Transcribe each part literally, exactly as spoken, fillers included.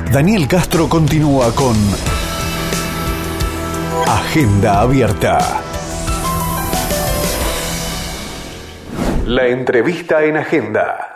Daniel Castro continúa con Agenda Abierta. La entrevista en Agenda.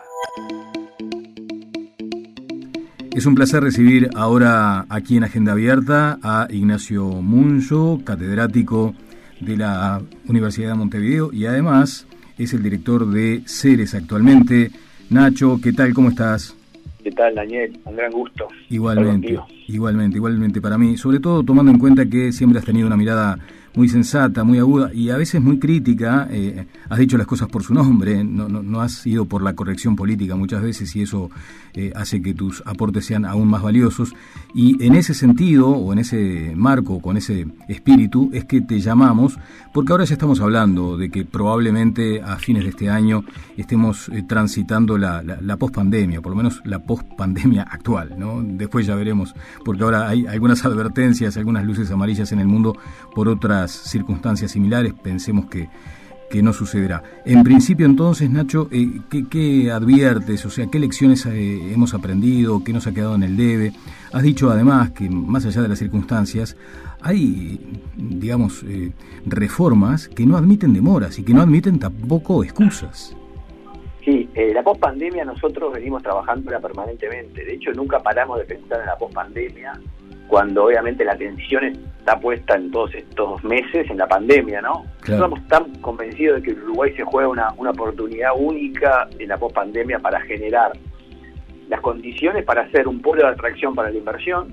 Es un placer recibir ahora aquí en Agenda Abierta a Ignacio Munzo, catedrático de la Universidad de Montevideo y además es el director de Ceres actualmente. Nacho, ¿qué tal? ¿Cómo estás? ¿Qué tal, Daniel? Un gran gusto. Igualmente, igualmente, igualmente para mí. Sobre todo tomando en cuenta que siempre has tenido una mirada muy sensata, muy aguda y a veces muy crítica. Eh, has dicho las cosas por su nombre, no, no, no has ido por la corrección política muchas veces y eso eh, hace que tus aportes sean aún más valiosos. Y en ese sentido, o en ese marco, con ese espíritu, es que te llamamos, porque ahora ya estamos hablando de que probablemente a fines de este año estemos eh, transitando la, la, la pospandemia, por lo menos la pospandemia actual, ¿no? Después ya veremos, porque ahora hay algunas advertencias, algunas luces amarillas en el mundo por otras circunstancias similares, pensemos que, que no sucederá. En principio entonces, Nacho, eh, ¿qué, ¿qué adviertes? O sea, ¿qué lecciones eh, hemos aprendido? ¿Qué nos ha quedado en el debe? Has dicho además que más allá de las circunstancias, hay, digamos, eh, reformas que no admiten demoras y que no admiten tampoco excusas. Sí, eh, la pospandemia nosotros venimos trabajándola permanentemente. De hecho, nunca paramos de pensar en la pospandemia, cuando obviamente la atención está puesta en todos estos meses en la pandemia, ¿no? Claro. Estamos tan convencidos de que Uruguay se juega una, una oportunidad única en la pospandemia para generar las condiciones para ser un polo de atracción para la inversión,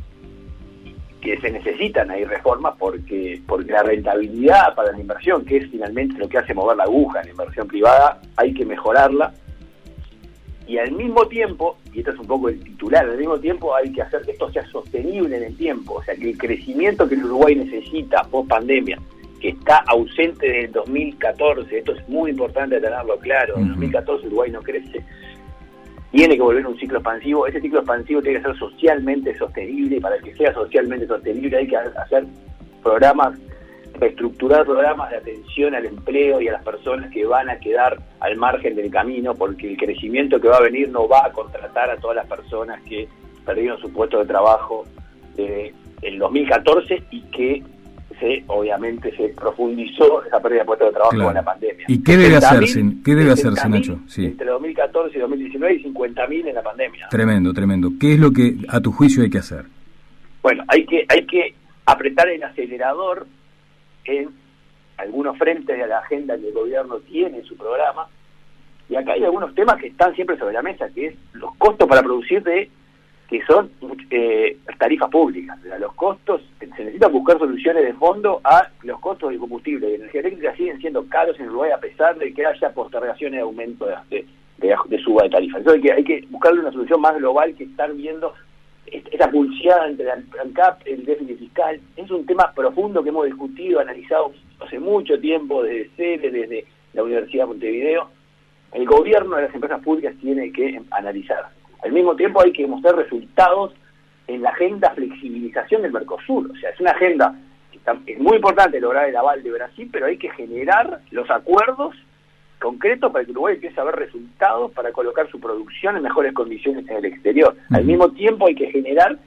que se necesitan ahí reformas porque porque la rentabilidad para la inversión, que es finalmente lo que hace mover la aguja en la inversión privada, hay que mejorarla. Y al mismo tiempo, y esto es un poco el titular, al mismo tiempo hay que hacer que esto sea sostenible en el tiempo, o sea, que el crecimiento que el Uruguay necesita post pandemia, que está ausente desde el dos mil catorce, esto es muy importante tenerlo claro, en uh-huh. dos mil catorce Uruguay no crece, tiene que volver a un ciclo expansivo, ese ciclo expansivo tiene que ser socialmente sostenible, y para que sea socialmente sostenible hay que hacer programas, reestructurar programas de atención al empleo y a las personas que van a quedar al margen del camino, porque el crecimiento que va a venir no va a contratar a todas las personas que perdieron su puesto de trabajo desde el dos mil catorce y que se obviamente se profundizó esa pérdida de puesto de trabajo claro. con la pandemia. ¿Y qué debe hacerse? ¿Qué debe hacerse, Nacho? Sí. Entre dos mil catorce y dos mil diecinueve y cincuenta mil en la pandemia. Tremendo, tremendo. ¿Qué es lo que a tu juicio hay que hacer? Bueno, hay que hay que apretar el acelerador en algunos frentes de la agenda que el gobierno tiene en su programa, y acá hay algunos temas que están siempre sobre la mesa, que es los costos para producir de que son eh, tarifas públicas. O sea, los costos, se necesitan buscar soluciones de fondo a los costos del combustible y de energía eléctrica siguen siendo caros en Uruguay a pesar de que haya postergaciones de aumento de, de, de, de suba de tarifas. Entonces hay que, hay que buscarle una solución más global que estar viendo esa pulseada entre la ANCAP, el déficit fiscal. Es un tema profundo que hemos discutido, analizado hace mucho tiempo desde Ceres, desde la Universidad de Montevideo. El gobierno de las empresas públicas tiene que analizar. Al mismo tiempo hay que mostrar resultados en la agenda flexibilización del Mercosur. O sea, es una agenda que está, es muy importante lograr el aval de Brasil, pero hay que generar los acuerdos concreto para que Uruguay empiece a ver resultados para colocar su producción en mejores condiciones en el exterior. Uh-huh. Al mismo tiempo hay que generar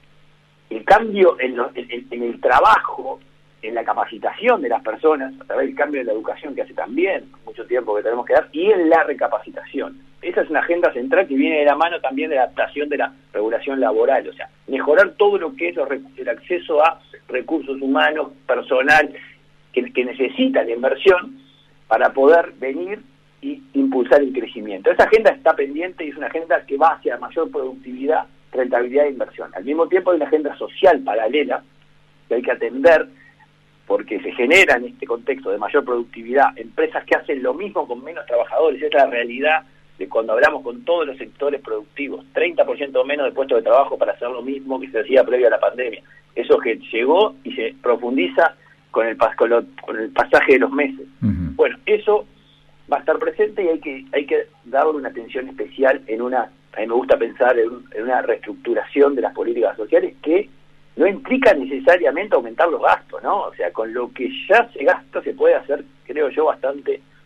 el cambio en, lo, en, en el trabajo, en la capacitación de las personas, a través del cambio de la educación que hace también mucho tiempo que tenemos que dar, y en la recapacitación. Esa es una agenda central que viene de la mano también de la adaptación de la regulación laboral, o sea, mejorar todo lo que es los, el acceso a recursos humanos, personal, que, que necesita la inversión, para poder venir y impulsar el crecimiento. Esa agenda está pendiente y es una agenda que va hacia mayor productividad, rentabilidad e inversión. Al mismo tiempo hay una agenda social paralela que hay que atender porque se genera en este contexto de mayor productividad empresas que hacen lo mismo con menos trabajadores. Esa es la realidad de cuando hablamos con todos los sectores productivos. treinta por ciento menos de puestos de trabajo para hacer lo mismo que se hacía previo a la pandemia. Eso que llegó y se profundiza con el, con, lo, con el pasaje de los meses. Uh-huh. Bueno, eso va a estar presente y hay que hay que darle una atención especial en una, a mí me gusta pensar en, en una reestructuración de las políticas sociales que no implica necesariamente aumentar los gastos, ¿no? O sea, con lo que ya se gasta se puede hacer, creo yo, bastante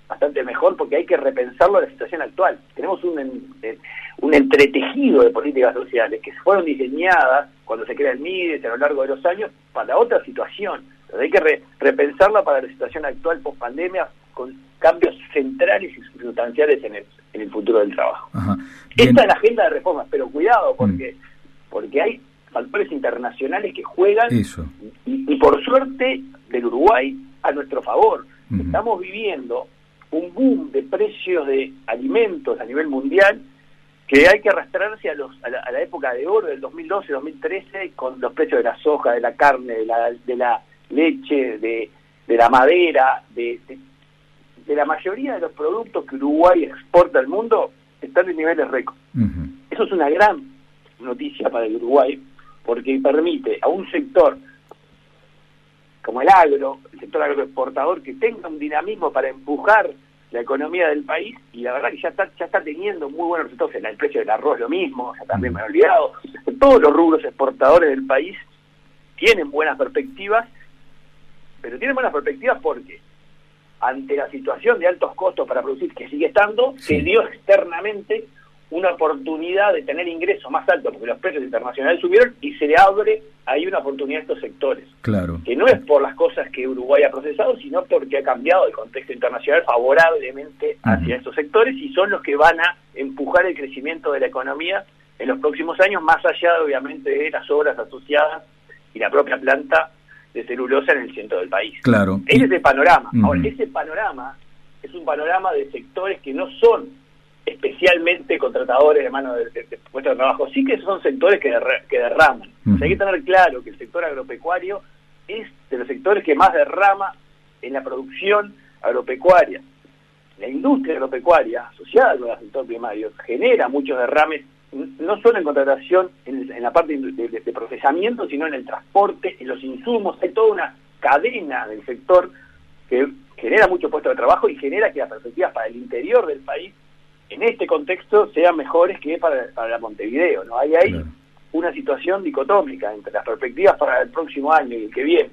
bastante mejor, porque hay que repensarlo a la situación actual. Tenemos un, un entretejido de políticas sociales que fueron diseñadas cuando se crea el MIDES a lo largo de los años para otra situación. Entonces hay que re, repensarla para la situación actual post-pandemia, con cambios centrales y sustanciales en el, en el futuro del trabajo. Ajá. Esta es la agenda de reformas, pero cuidado, porque, mm. porque hay factores internacionales que juegan, Eso. Y, y por suerte del Uruguay, a nuestro favor. Uh-huh. Estamos viviendo un boom de precios de alimentos a nivel mundial que hay que arrastrarse a, los, a, la, a la época de oro del dos mil doce, dos mil trece, con los precios de la soja, de la carne, de la, de la leche, de, de la madera, de, de, de la mayoría de los productos que Uruguay exporta al mundo, están en niveles récord. Uh-huh. Eso es una gran noticia para el Uruguay, porque permite a un sector como el agro, el sector agroexportador, que tenga un dinamismo para empujar la economía del país, y la verdad que ya está ya está teniendo muy buenos resultados. En el precio del arroz lo mismo, ya también me he olvidado. Todos los rubros exportadores del país tienen buenas perspectivas, pero tienen buenas perspectivas porque ante la situación de altos costos para producir que sigue estando, sí. se dio externamente una oportunidad de tener ingresos más altos porque los precios internacionales subieron, y se le abre ahí una oportunidad a estos sectores. Claro. Que no es por las cosas que Uruguay ha procesado, sino porque ha cambiado el contexto internacional favorablemente hacia uh-huh. estos sectores, y son los que van a empujar el crecimiento de la economía en los próximos años, más allá obviamente de las obras asociadas y la propia planta de celulosa en el centro del país. Claro. Ese es el panorama. Uh-huh. Ahora, ese panorama es un panorama de sectores que no son especialmente contratadores de mano de, de, de puestos de trabajo, sí que son sectores que, derra, que derraman. Uh-huh. O sea, hay que tener claro que el sector agropecuario es de los sectores que más derrama en la producción agropecuaria. La industria agropecuaria, asociada con el sector primario, genera muchos derrames, no solo en contratación, en, en la parte de, de, de procesamiento, sino en el transporte, en los insumos. Hay toda una cadena del sector que genera muchos puestos de trabajo y genera que las perspectivas para el interior del país en este contexto sean mejores que para, para Montevideo, ¿no? Hay ahí claro. una situación dicotómica entre las perspectivas para el próximo año y el que viene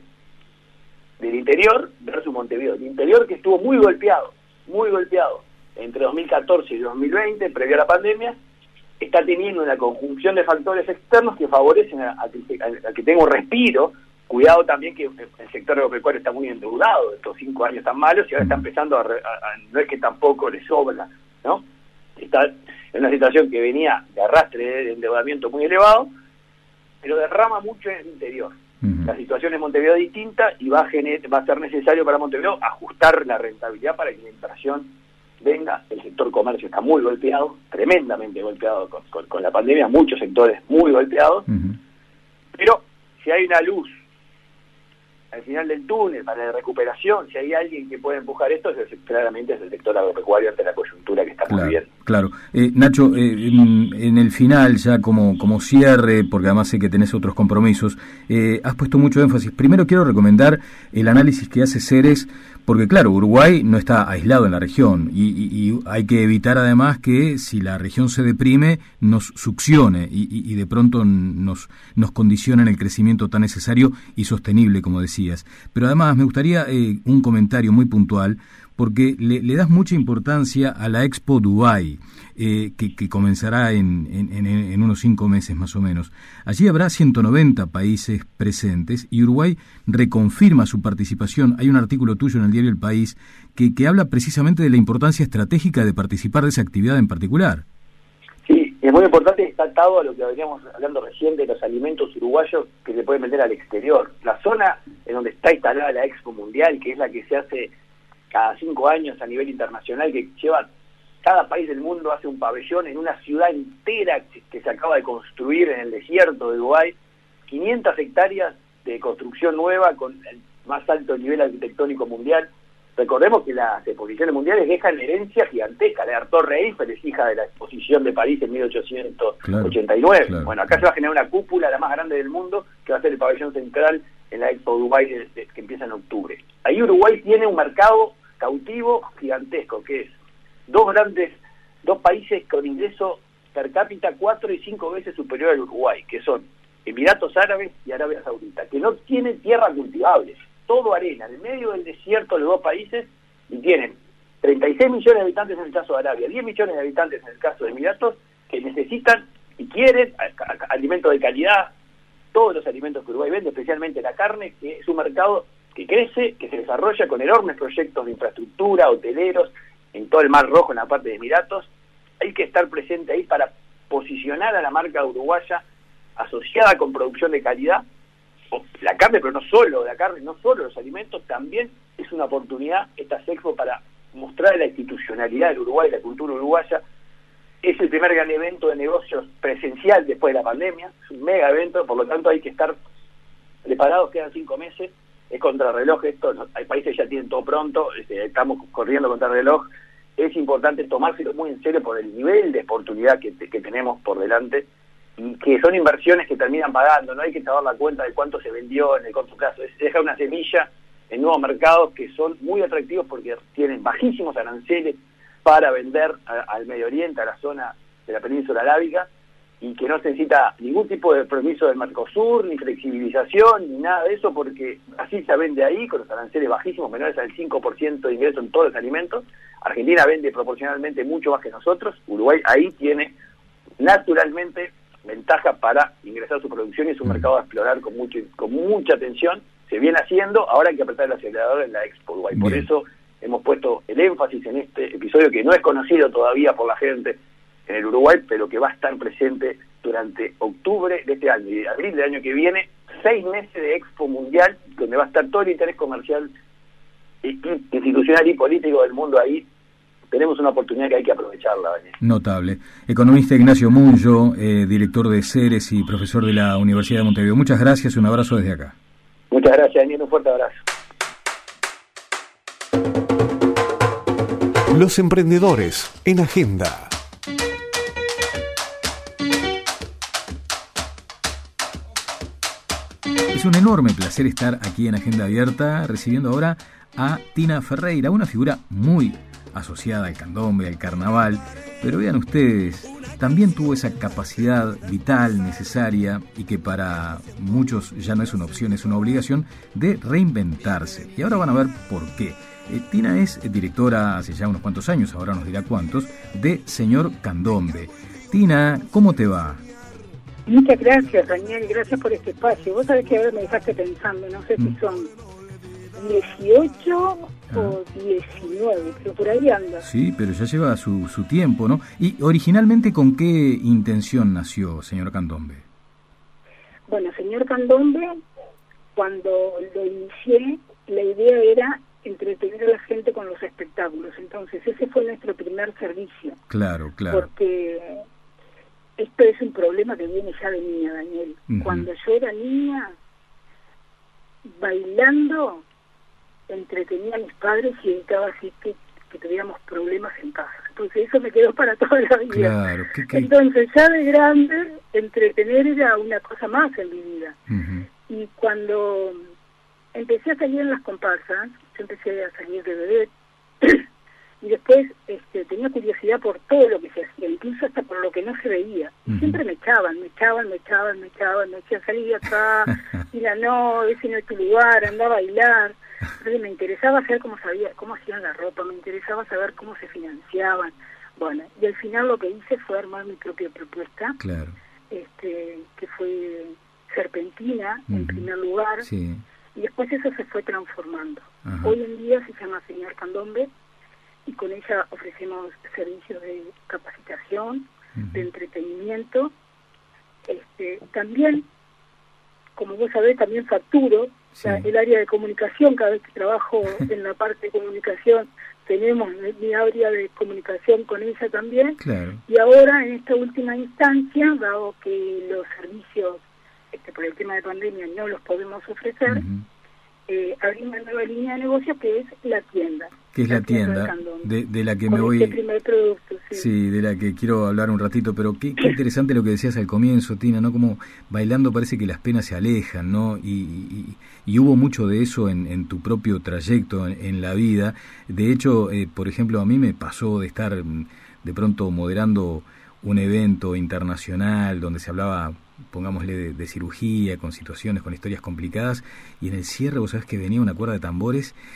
del interior versus Montevideo. El interior que estuvo muy golpeado, muy golpeado entre dos mil catorce y dos mil veinte, previo a la pandemia, está teniendo una conjunción de factores externos que favorecen a, a, que, a, a que tenga un respiro. Cuidado también que el sector agropecuario está muy endeudado de estos cinco años tan malos, y ahora está empezando a, a, a no es que tampoco le sobra, ¿no? Está en una situación que venía de arrastre de endeudamiento muy elevado, pero derrama mucho en el interior. Uh-huh. La situación en Montevideo es distinta, y va a, gener, va a ser necesario para Montevideo ajustar la rentabilidad para que la inversión venga. El sector comercio está muy golpeado, tremendamente golpeado con, con, con la pandemia, muchos sectores muy golpeados, uh-huh. pero si hay una luz al final del túnel para la recuperación, si hay alguien que puede empujar esto, es el, claramente es el sector agropecuario ante la coyuntura que estamos claro, viviendo. Claro. Eh, Nacho, eh, en, en el final, ya como, como cierre, porque además sé que tenés otros compromisos, eh, has puesto mucho énfasis. Primero quiero recomendar el análisis que hace Ceres, porque claro, Uruguay no está aislado en la región, y, y, y hay que evitar además que si la región se deprime, nos succione y, y, y de pronto nos, nos condiciona en el crecimiento tan necesario y sostenible, como decías. Pero además me gustaría eh, un comentario muy puntual, porque le, le das mucha importancia a la Expo Dubái, eh, que, que comenzará en, en, en unos cinco meses más o menos. Allí habrá ciento noventa países presentes y Uruguay reconfirma su participación. Hay un artículo tuyo en el diario El País que, que habla precisamente de la importancia estratégica de participar de esa actividad en particular. Sí, es muy importante, está atado a lo que veníamos hablando recién de los alimentos uruguayos que se pueden vender al exterior. La zona en donde está instalada la Expo Mundial, que es la que se hace cada cinco años a nivel internacional, que lleva cada país del mundo, hace un pabellón en una ciudad entera que se acaba de construir en el desierto de Dubái, quinientas hectáreas de construcción nueva con el más alto nivel arquitectónico mundial. Recordemos que las exposiciones mundiales dejan herencia gigantesca. La Torre Eiffel es hija de la exposición de París en mil ochocientos ochenta y nueve. Claro, claro. Bueno, acá se va a generar una cúpula, la más grande del mundo, que va a ser el pabellón central en la Expo Dubái, de, de, que empieza en octubre. Ahí Uruguay tiene un mercado cautivo gigantesco, que es dos grandes, dos países con ingreso per cápita cuatro y cinco veces superior al Uruguay, que son Emiratos Árabes y Arabia Saudita, que no tienen tierra cultivable, todo arena, en el medio del desierto los dos países, y tienen treinta y seis millones de habitantes en el caso de Arabia, diez millones de habitantes en el caso de Emiratos, que necesitan y quieren a, a, alimentos de calidad, todos los alimentos que Uruguay vende, especialmente la carne, que es un mercado que crece, que se desarrolla con enormes proyectos de infraestructura, hoteleros, en todo el Mar Rojo, en la parte de Emiratos. Hay que estar presente ahí para posicionar a la marca uruguaya asociada con producción de calidad, la carne, pero no solo la carne, no solo los alimentos, también es una oportunidad esta Sexpo para mostrar la institucionalidad del Uruguay, la cultura uruguaya. Es el primer gran evento de negocios presencial después de la pandemia, es un mega evento, por lo tanto hay que estar preparados, quedan cinco meses, es contrarreloj esto, no, hay países que ya tienen todo pronto, este, estamos corriendo contra reloj, es importante tomárselo muy en serio por el nivel de oportunidad que, que tenemos por delante, y que son inversiones que terminan pagando, no hay que dar la cuenta de cuánto se vendió en el corto plazo, es dejar una semilla en nuevos mercados que son muy atractivos porque tienen bajísimos aranceles para vender a, al Medio Oriente, a la zona de la península arábiga, y que no se necesita ningún tipo de permiso del Mercosur, ni flexibilización, ni nada de eso, porque así se vende ahí, con los aranceles bajísimos, menores al cinco por ciento de ingreso en todos los alimentos. Argentina vende proporcionalmente mucho más que nosotros, Uruguay ahí tiene naturalmente ventaja para ingresar su producción y es un mercado a explorar con mucho, con mucha atención. Se viene haciendo, ahora hay que apretar el acelerador en la Expo Uruguay. Bien. Por eso hemos puesto el énfasis en este episodio que no es conocido todavía por la gente en el Uruguay, pero que va a estar presente durante octubre de este año y abril del año que viene, seis meses de Expo Mundial, donde va a estar todo el interés comercial, institucional y político del mundo ahí. Tenemos una oportunidad que hay que aprovecharla, Daniel. Notable. Economista Ignacio Munyo, eh, director de Ceres y profesor de la Universidad de Montevideo. Muchas gracias y un abrazo desde acá. Muchas gracias, Daniel. Un fuerte abrazo. Los emprendedores en Agenda. Es un enorme placer estar aquí en Agenda Abierta, recibiendo ahora a Tina Ferreira, una figura muy asociada al candombe, al carnaval, pero vean ustedes, también tuvo esa capacidad vital necesaria y que para muchos ya no es una opción, es una obligación de reinventarse. Y ahora van a ver por qué. Eh, Tina es directora hace ya unos cuantos años, ahora nos dirá cuántos, de Señor Candombe. Tina, ¿cómo te va? Muchas gracias, Daniel, gracias por este espacio. Vos sabés que ahora me dejaste pensando, no sé mm. si son dieciocho ah. o diecinueve, pero por ahí anda. Sí, pero ya lleva su, su tiempo, ¿no? Y originalmente, ¿con qué intención nació Señor Candombe? Bueno, Señor Candombe, cuando lo inicié, la idea era entretener a la gente con los espectáculos. Entonces, ese fue nuestro primer servicio. Claro, claro. Porque esto es un problema que viene ya de niña, Daniel. Uh-huh. Cuando yo era niña, bailando, entretenía a mis padres y evitaba así que, que tuviéramos problemas en casa. Entonces eso me quedó para toda la vida. Claro, ¿qué, qué? Entonces ya de grande, entretener era una cosa más en mi vida. Uh-huh. Y cuando empecé a salir en las comparsas, yo empecé a salir de bebé, y después este, tenía curiosidad por todo lo que se hacía, incluso hasta por lo que no se veía. Uh-huh. Siempre me echaban, me echaban, me echaban, me echaban, me decían, salí de acá, mira, no, ese no es tu lugar, anda a bailar. Entonces me interesaba saber cómo sabía, cómo hacían la ropa, me interesaba saber cómo se financiaban. Bueno, y al final lo que hice fue armar mi propia propuesta, claro. este, que fue Serpentina, uh-huh. en primer lugar, sí. Y después eso se fue transformando. Uh-huh. Hoy en día se llama Señor Candombe, y con ella ofrecemos servicios de capacitación, uh-huh. de entretenimiento. Este, también, como vos sabés, también facturo, sí. la, el área de comunicación. Cada vez que trabajo en la parte de comunicación, tenemos mi área de comunicación con ella también. Claro. Y ahora, en esta última instancia, dado que los servicios, este, por el tema de pandemia, no los podemos ofrecer, uh-huh. eh, abrimos una nueva línea de negocio que es la tienda. Que es la, la tienda, tienda de, de la que con me voy... Este primer producto, sí. Sí, de la que quiero hablar un ratito, pero qué, qué interesante lo que decías al comienzo, Tina, ¿no? Como bailando parece que las penas se alejan, ¿no? Y, y, y hubo mucho de eso en, en tu propio trayecto en, en la vida. De hecho, eh, por ejemplo, a mí me pasó de estar de pronto moderando un evento internacional donde se hablaba, pongámosle, de, de cirugía, con situaciones, con historias complicadas, y en el cierre, vos sabés que venía una cuerda de tambores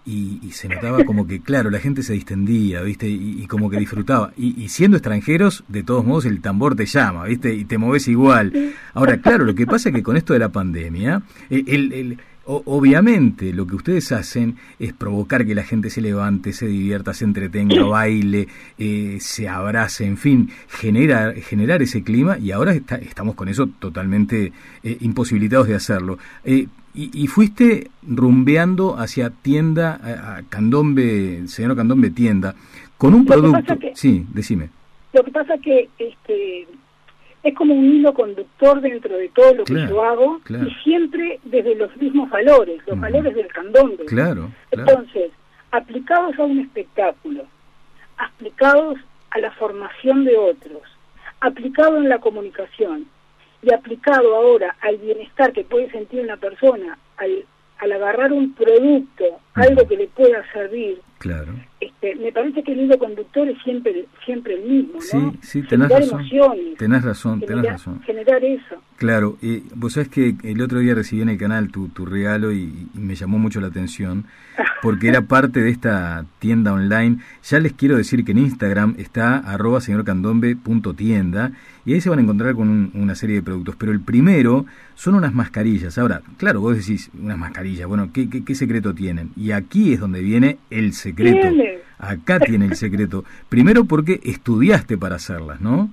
y, y se notaba como que, claro, la gente se distendía, ¿viste? Y, y como que disfrutaba. Y, y siendo extranjeros, de todos modos, el tambor te llama, ¿viste? Y te moves igual. Ahora, claro, lo que pasa es que con esto de la pandemia, el... el, el O, obviamente lo que ustedes hacen es provocar que la gente se levante, se divierta, se entretenga, baile, eh, se abrace, en fin, genera, generar ese clima, y ahora está, estamos con eso totalmente eh, imposibilitados de hacerlo. Eh, y, y fuiste rumbeando hacia tienda, a, a Candombe, señor Candombe Tienda, con un producto... Que, sí, decime. Lo que pasa que... este es como un hilo conductor dentro de todo lo que claro, yo hago, claro. y siempre desde los mismos valores, los uh-huh. valores del candombe. Claro, claro. Entonces, aplicados a un espectáculo, aplicados a la formación de otros, aplicado en la comunicación y aplicado ahora al bienestar que puede sentir una persona al, al agarrar un producto, uh-huh. algo que le pueda servir. Claro. Este, me parece que el hilo conductor es siempre siempre el mismo, ¿no? Sí, sí, tenés generar razón. Emociones, tenés razón, generar, tenés razón. Generar eso. Claro, eh, vos sabés que el otro día recibí en el canal tu, tu regalo y, y me llamó mucho la atención, porque era parte de esta tienda online. Ya les quiero decir que en Instagram está arroba señorcandombe.tienda, y ahí se van a encontrar con un, una serie de productos, pero el primero son unas mascarillas. Ahora, claro, vos decís, unas mascarillas, bueno, ¿qué, qué, qué secreto tienen? Y aquí es donde viene el secreto. ¿Tiene? Acá tiene el secreto. Primero porque estudiaste para hacerlas, ¿no?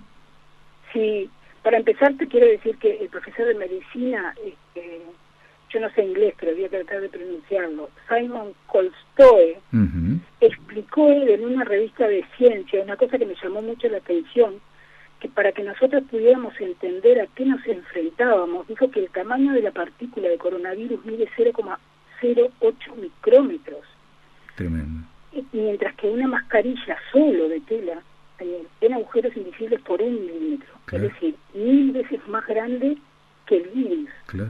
Sí, para empezar te quiero decir que el profesor de medicina, este, yo no sé inglés, pero voy a tratar de pronunciarlo, Simon Kolstoe, uh-huh. explicó él en una revista de ciencia, una cosa que me llamó mucho la atención, que para que nosotros pudiéramos entender a qué nos enfrentábamos, dijo que el tamaño de la partícula de coronavirus mide cero coma cero ocho micrómetros. Tremendo. Mientras que una mascarilla solo de tela eh, tiene agujeros invisibles por un milímetro, claro. Es decir, mil veces más grande que el virus. Claro.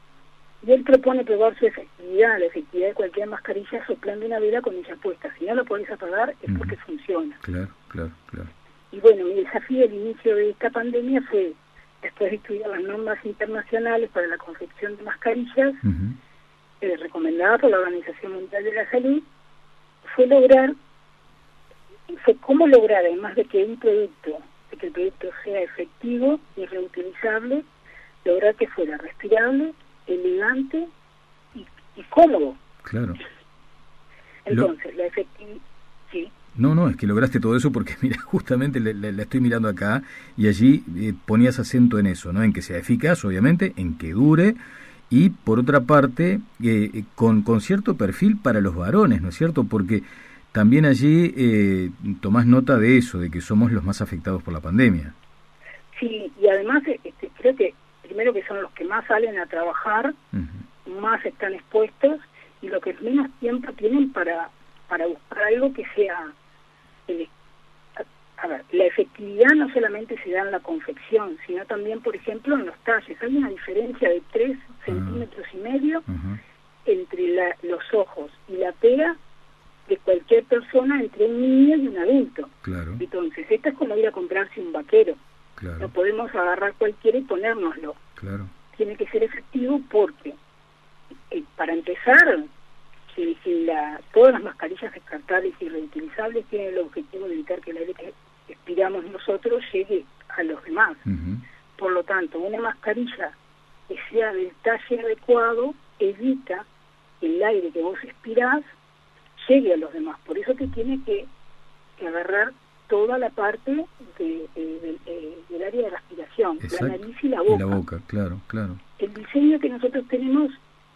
Y él propone probar su efectividad, la efectividad de cualquier mascarilla soplando una vela con ella puesta. Si no lo podés apagar es uh-huh. porque funciona. Claro, claro, claro. Y bueno, mi desafío al inicio de esta pandemia fue, después de estudiar las normas internacionales para la confección de mascarillas, uh-huh. eh, recomendadas por la Organización Mundial de la Salud, fue lograr, fue cómo lograr, además de que un producto, de que el producto sea efectivo y reutilizable, lograr que fuera respirable, elegante y, y cómodo. Claro. Entonces, Lo... la efectividad... Sí. No, no, es que lograste todo eso porque, mira, justamente la, la, la estoy mirando acá y allí eh, ponías acento en eso, ¿no? En que sea eficaz, obviamente, en que dure, y por otra parte, eh, con, con cierto perfil para los varones, ¿no es cierto? Porque también allí eh, tomás nota de eso, de que somos los más afectados por la pandemia. Sí, y además este, creo que primero que son los que más salen a trabajar, uh-huh. más están expuestos, y los que menos tiempo tienen para, para buscar algo que sea... El, a, a ver, la efectividad no solamente se da en la confección, sino también, por ejemplo, en los talles. Hay una diferencia de tres uh-huh. centímetros y medio uh-huh. entre la, los ojos y la pera de cualquier persona, entre un niño y un adulto. Claro. Entonces, esto es como ir a comprarse un vaquero. Claro. No podemos agarrar cualquiera y ponérnoslo. Claro. Tiene que ser efectivo porque, eh, para empezar, si, si la, todas las mascarillas descartables y reutilizables tienen el objetivo de evitar que el aire que expiramos nosotros llegue a los demás. Uh-huh. Por lo tanto, una mascarilla que sea del talle adecuado evita que el aire que vos expirás llegue a los demás. Por eso te tiene que, que agarrar toda la parte de, de, de, de, del área de respiración, exacto. La nariz y la boca. Y la boca, claro, claro. El diseño que nosotros tenemos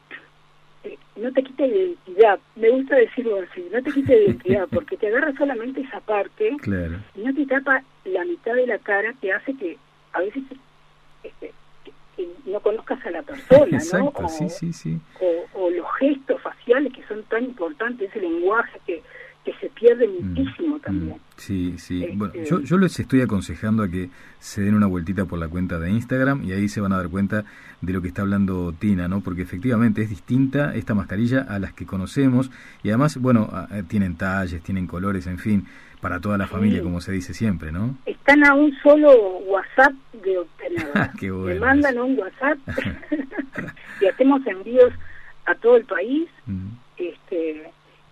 eh, no te quita identidad, me gusta decirlo así, no te quita identidad, porque te agarra solamente esa parte, claro. Y no te tapa la mitad de la cara, que hace que a veces este, que, que no conozcas a la persona, exacto, ¿no? O, sí, sí, sí. O, o los gestos faciales que son tan importantes, ese lenguaje que que se pierde muchísimo mm, también. Sí, sí. Este... Bueno, yo, yo les estoy aconsejando a que se den una vueltita por la cuenta de Instagram y ahí se van a dar cuenta de lo que está hablando Tina, ¿no? Porque efectivamente es distinta esta mascarilla a las que conocemos y además, bueno, tienen talles, tienen colores, en fin, para toda la sí. familia, como se dice siempre, ¿no? Están a un solo WhatsApp de obtener. Qué bueno. Me mandan un WhatsApp y hacemos envíos a todo el país, mm. este...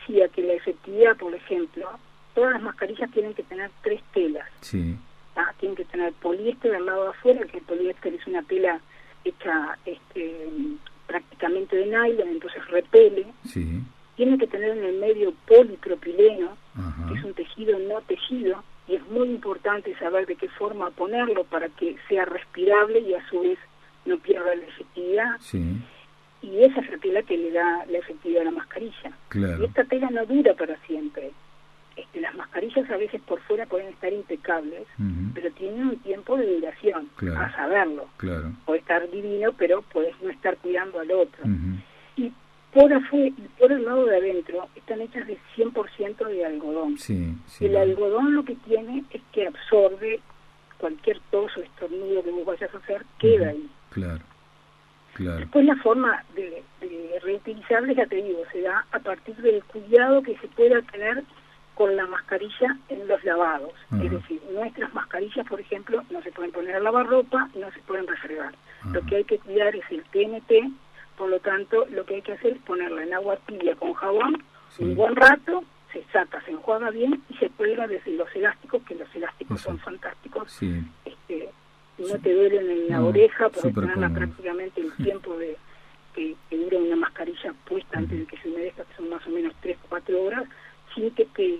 decía que la efectividad, por ejemplo, todas las mascarillas tienen que tener tres telas. Sí. ¿Ah? Tienen que tener poliéster al lado de afuera, que el poliéster es una tela hecha este, prácticamente de nylon, entonces repele. Sí. Tiene que tener en el medio polipropileno, Ajá. que es un tejido no tejido, y es muy importante saber de qué forma ponerlo para que sea respirable y a su vez no pierda la efectividad. Sí. Y esa es la tela que le da la efectividad a la mascarilla. Claro. Y esta tela no dura para siempre. Este, las mascarillas a veces por fuera pueden estar impecables, uh-huh. pero tienen un tiempo de duración, claro. a saberlo. Claro. Puede estar divino, pero puedes no estar cuidando al otro. Uh-huh. Y por afuera, por el lado de adentro, están hechas de cien por ciento de algodón. Sí, sí. El algodón lo que tiene es que absorbe cualquier tos o estornudo que vos vayas a hacer, queda uh-huh. ahí. Claro. Claro. Después la forma de, de reutilizable, ya te digo, se da a partir del cuidado que se pueda tener con la mascarilla en los lavados. Uh-huh. Es decir, nuestras mascarillas, por ejemplo, no se pueden poner a lavarropa, no se pueden refregar. Uh-huh. Lo que hay que cuidar es el T N T, por lo tanto, lo que hay que hacer es ponerla en agua tibia con jabón, sí. un buen rato, se saca, se enjuaga bien y se cuelga desde los elásticos, que los elásticos uh-huh. son fantásticos. Sí. Este, no te duelen en la no, oreja, porque tenerla prácticamente el tiempo de que, que dura una mascarilla puesta uh-huh. antes de que se humedezca, que son más o menos tres o cuatro horas, sin que te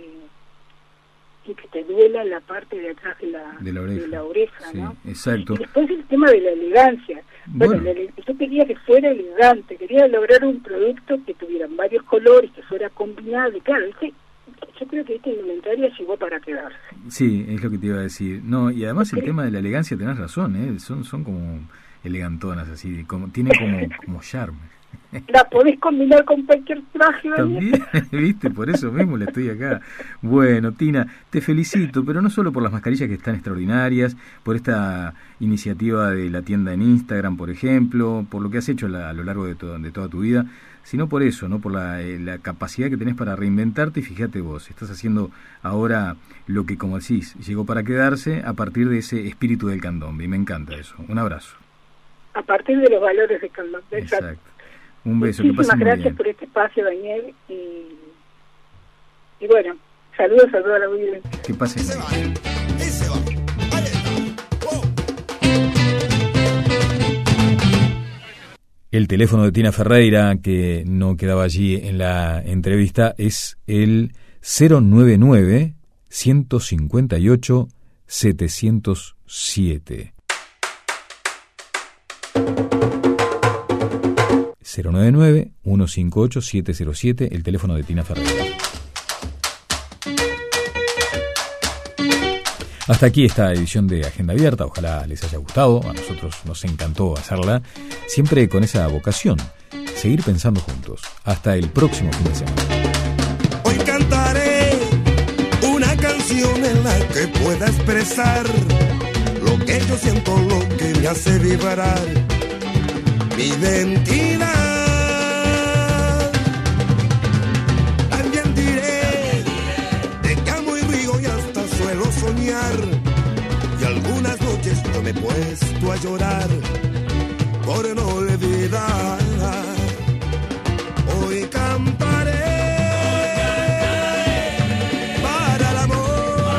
sin que te duela la parte de atrás de la, de la oreja, de la oreja sí, ¿no? Exacto. Y después el tema de la elegancia. Bueno, bueno la, yo quería que fuera elegante, quería lograr un producto que tuviera varios colores, que fuera combinable, claro, este, yo creo que esta indumentaria llegó para quedarse. Sí, es lo que te iba a decir. No, y además el tema de la elegancia, tenés razón, ¿eh? Son son como elegantonas así, como tienen como como charme. La podés combinar con cualquier traje. También, viste, por eso mismo le estoy acá. Bueno, Tina, te felicito, pero no solo por las mascarillas que están extraordinarias, por esta iniciativa de la tienda en Instagram, por ejemplo, por lo que has hecho la, a lo largo de, to, de toda tu vida, sino por eso, no por la, eh, la capacidad que tenés para reinventarte. Y fíjate vos, estás haciendo ahora lo que, como decís, llegó para quedarse a partir de ese espíritu del candombe, y me encanta eso. Un abrazo. A partir de los valores del candombe. Exacto. Exacto. Un beso. Muchísimas gracias por este espacio, Daniel, y, y bueno, saludos a toda la audiencia. Que pasen bien. El teléfono de Tina Ferreira, que no quedaba allí en la entrevista, es el cero noventa y nueve, ciento cincuenta y ocho, setecientos siete. cero noventa y nueve, ciento cincuenta y ocho, setecientos siete, el teléfono de Tina Ferreira. Hasta aquí esta edición de Agenda Abierta, ojalá les haya gustado, a nosotros nos encantó hacerla, siempre con esa vocación, seguir pensando juntos. Hasta el próximo fin de semana. Hoy cantaré una canción en la que pueda expresar lo que yo siento, lo que me hace vibrar, mi identidad. También diré de que amo y río y hasta suelo soñar, y algunas noches yo me he puesto a llorar por no olvidar. Hoy cantaré para el amor,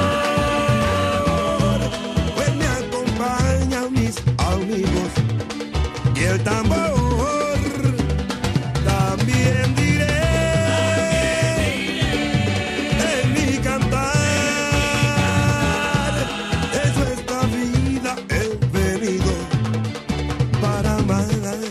pues me acompañan mis amigos y el tambor. También diré en mi cantar, eso esta vida he venido para amar.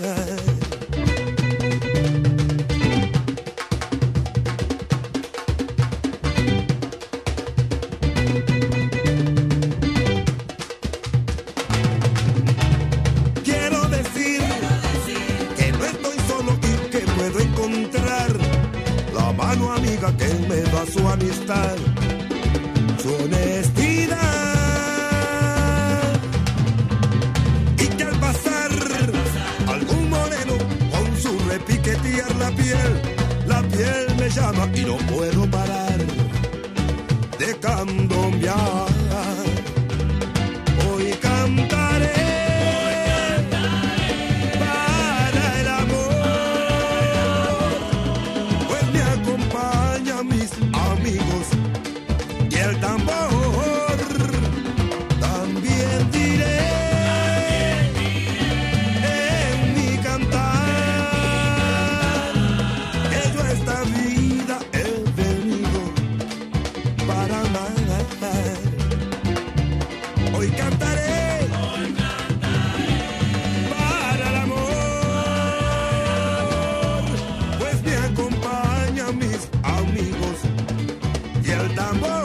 Quiero decir que no estoy solo y que puedo encontrar la mano amiga que me da su amistad, su honestidad, y que al pasar algún moreno con su repiquetear la piel, la piel me llama y no puedo parar de candombear. Hoy cantaré para el amor, pues me acompaña Hoy cantaré, hoy cantaré para el amor, pues me acompañan mis amigos y el tambor.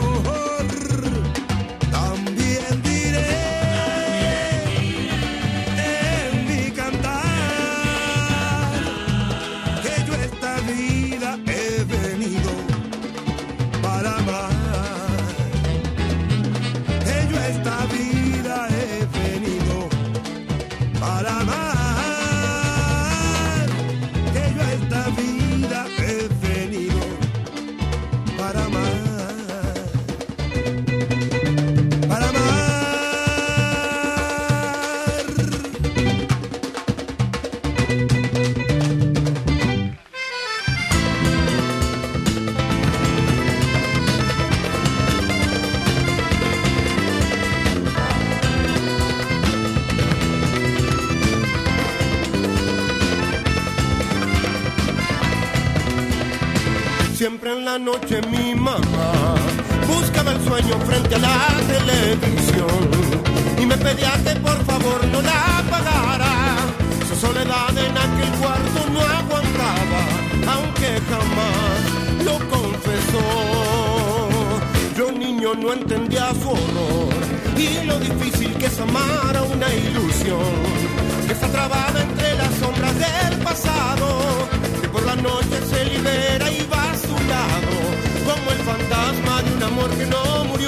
También diré en mi cantar que yo esta vida he venido para amar. Esta vida he venido para amar, que yo esta vida he venido para amar, para amar. Siempre en la noche mi mamá buscaba el sueño frente a la televisión y me pedía que por favor no la apagara. Su soledad en aquel cuarto no aguantaba, aunque jamás lo confesó. Yo niño no entendía su horror y lo difícil que es amar a una ilusión que está trabada entre las sombras del pasado, que por la noche se libera y va a su lado, como el fantasma de un amor que no murió.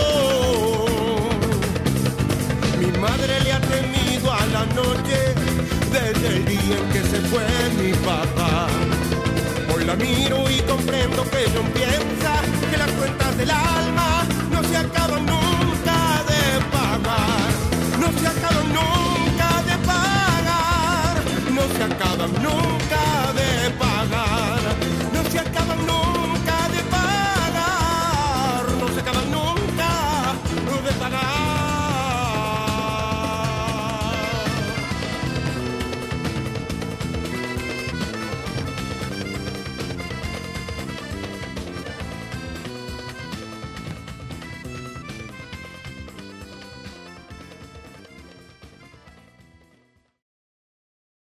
Mi madre le ha temido a la noche desde el día en que se fue mi papá. Hoy la miro y comprendo que no piensa que la cuenta